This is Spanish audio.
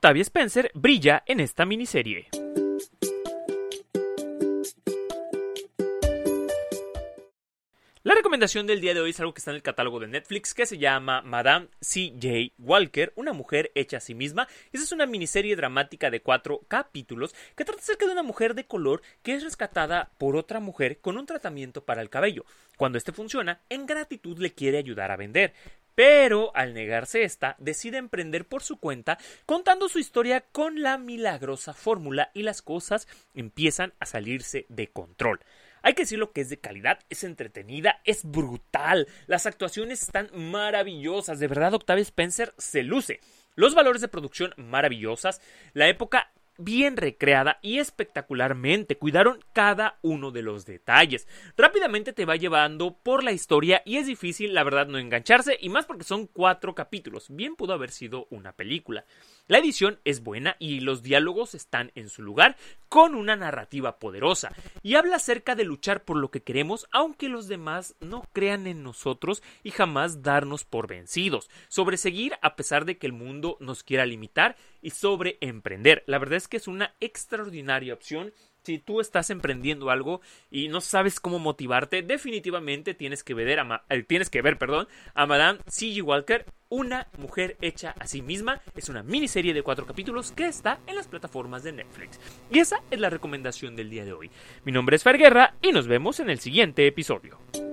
Octavia Spencer brilla en esta miniserie. La recomendación del día de hoy es algo que está en el catálogo de Netflix que se llama Madame C.J. Walker, una mujer hecha a sí misma. Esa es una miniserie dramática de 4 capítulos que trata acerca de una mujer de color que es rescatada por otra mujer con un tratamiento para el cabello. Cuando este funciona, en gratitud le quiere ayudar a vender. Pero al negarse esta, decide emprender por su cuenta contando su historia con la milagrosa fórmula y las cosas empiezan a salirse de control. Hay que decirlo que es de calidad, es entretenida, es brutal, las actuaciones están maravillosas, de verdad Octavia Spencer se luce. Los valores de producción maravillosas, la época bien recreada y espectacularmente cuidaron cada uno de los detalles. Rápidamente te va llevando por la historia y es difícil la verdad no engancharse y más porque son 4 capítulos, bien pudo haber sido una película. La edición es buena y los diálogos están en su lugar con una narrativa poderosa y habla acerca de luchar por lo que queremos aunque los demás no crean en nosotros y jamás darnos por vencidos, sobre seguir a pesar de que el mundo nos quiera limitar y sobre emprender. La verdad es que es una extraordinaria opción. Si tú estás emprendiendo algo y no sabes cómo motivarte, definitivamente tienes que ver a Madame C.J. Walker, una mujer hecha a sí misma. Es una miniserie de 4 capítulos que está en las plataformas de Netflix. Y esa es la recomendación del día de hoy. Mi nombre es Fer Guerra y nos vemos en el siguiente episodio.